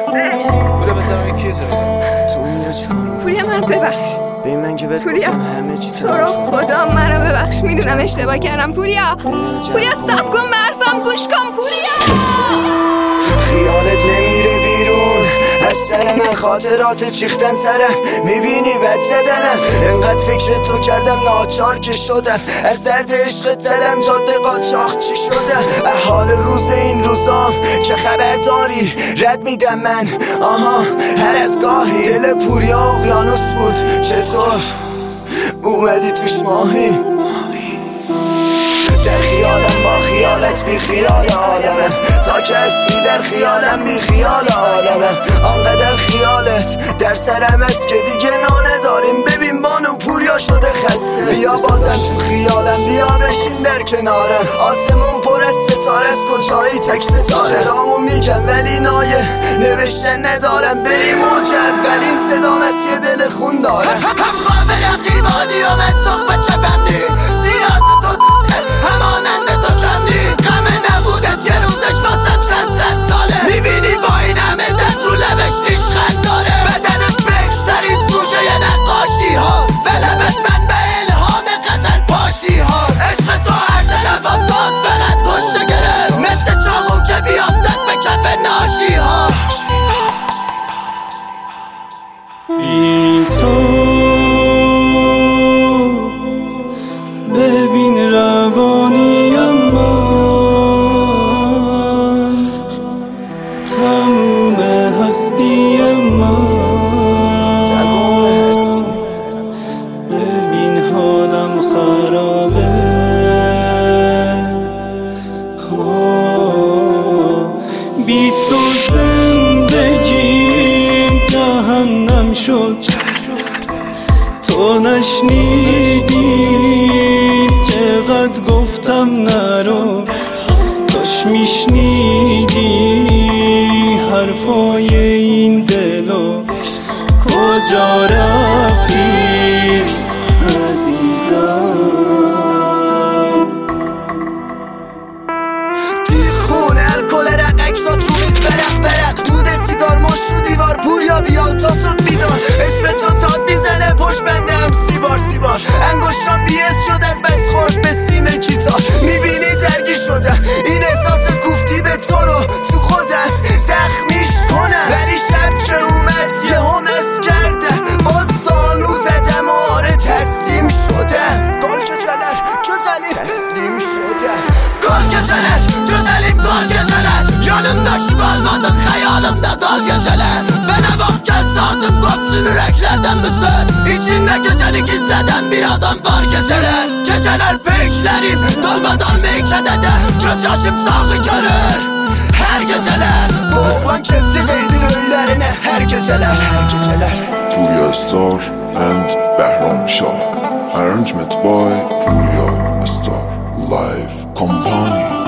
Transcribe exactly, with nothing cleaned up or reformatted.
پوریا بزنم یکی جا تو اینجا چیکار می‌کنی؟ پوریا من ببخش. به من که بهت گفتم همه چی تو رو خدا منو ببخش، میدونم اشتباه کردم. پوریا پوریا صبر کن، برفم گوش کن. پوریا خیالت نمیره بیرون از سر من، خاطرات چیختن سرم، میبینی بد زدنم. انقدر فکر تو کردم ناچار که شدم، از درد عشقت زدم جاده قاچاق چی شدم. احال روز این روزام چه خبر داری؟ رد میدم من آها هر از گاهی. دل پوریا اقیانوس بود، چطور اومدی توش ماهی؟ در خیالم با خیالت بی خیال عالمم، تا که هستی در خیالم بی خیال عالمم. آنقدر خیالت در سرم است که دیگه نانه داریم. ببین بانو پوریا شده خسته، بیا بازم تو خیالم، بیا بشین در کنارم. آسمون پر از ستاره است، کجایی تک ستاره؟ رامو میگم ولی نایه نوشتن ندارم. بریم موجب ولی این صدام از یه دل خون دارم. هم خواب رقیبانی و متاخ بچه بمنی زیرا همانند تو کم نی. غمه نبودت یه روزش واسم چند صد ساله. میبینی با این همه دد رو لبش نیشخند داره. بدنت بکشترین سوژه ی نقاشی هاست، به لبت من به الهام غزل پاشی هاست. عشق تو هر طرف افتاد فقط کشته گرفت، مثل چاقو که بیافتد به کف ناشی ها. بی تو ببین روانیم من، تموم هستیم من. ببین حالم خرابه، بی تو زندگیم جهنم شد. تو نشنیدی چقدر گفتم نرو، کاش میشنیدی حرفای این دلو. کجا رفتی عزیزم؟ تیر خونه الکل رقک شد رو میز برق برق، دود سیگار مش رو دیوار. پوریا بیال تاسو بیدار، اسم تو داد میزنه پشت بندم سیبار سیبار. انگشتام بیس شد از بس خورد به سیم گیتار. میبینی درگیر شدم، این احساس کوفتی به تو رو تو خودم زخمیش کنم. ولی شب که اومد یه هم از کرده، باز زانو زدم و آره تسلیم شدم. گل که جلر جزلیم تسلیم شدم. گل که جلر جزلیم گل که جلر. Yanımda şu kalmadın hayalımda gol geceler. Ben bak gel sandım kopsun yüreklerden bir söz. İçinde geçeni gizleden bir adam var geceler. Geceler peklerim dolmadan meykedede. Göz yaşım sağı görür her geceler. Bu oğlan kefli giydir öylerine her geceler her geceler. Purya Star and Behram Shah. Arrangement by Purya Star. Live Company.